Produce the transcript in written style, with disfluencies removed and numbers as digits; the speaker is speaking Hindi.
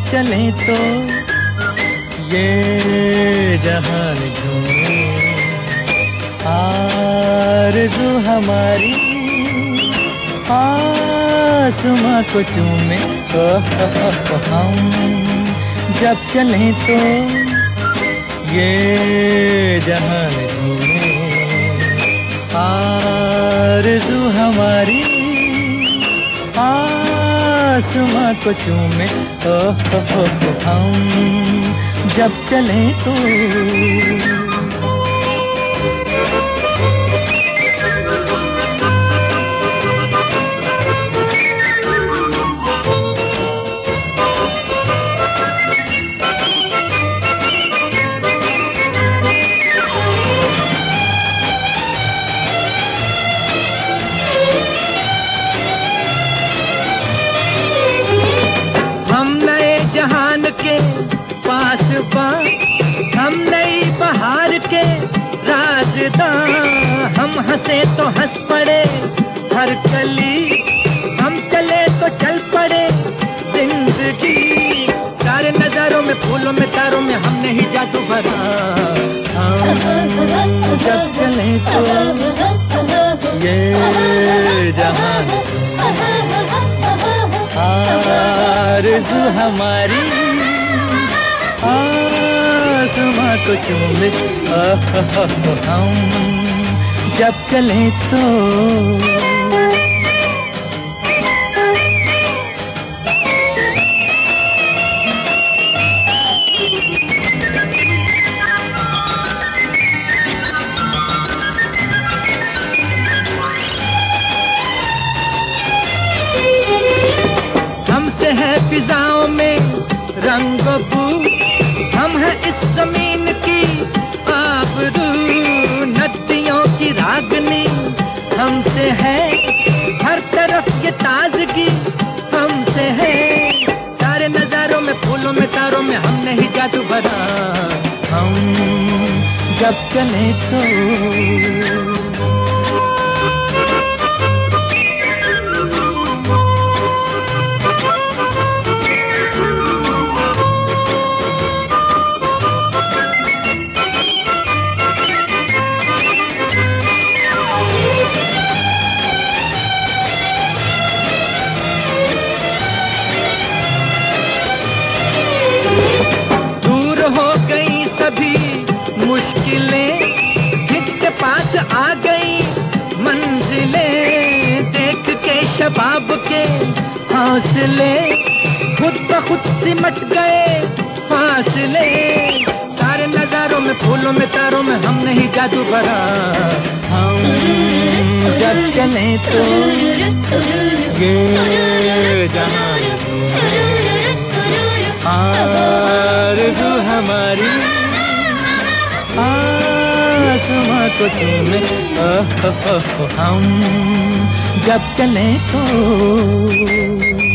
चले तो ये जहान झूमे, आरज़ू हमारी आसमां को चूमे। हम जब चले तो ये जहान झूमे, आरज़ू हमारी आसमां को चूमे। हम जब चले तो जहान के पास बां, हम नई बहार के राज़दां। हम हंसे तो हंस पड़े हर कली, हम चले तो चल पड़े जिंदगी। सारे नजारों में फूलों में तारों में हमने ही जादू भरा। हम जब चले तो ये जहान आरज़ू हमारी आसमां को चूमे। हम जब चले तो हमसे है फिजाओं में रंग बू, हम हैं इस जमीन की आबरू। नदियों की रागनी हमसे है, हर तरफ ये ताजगी हमसे है। सारे नजारों में फूलों में तारों में हमने ही जादू भरा। हम जब चले तो मुश्किलें खिंच के पास आ गई मंजिलें। देख के शबाब के हौसले खुद ब खुद सिमट गए फासले। सारे नजारों में फूलों में तारों में हमने ही जादू भरा। हम जब चले तो ये जहान आरज़ू हमारी आसमां को चूमे। हम जब चले तो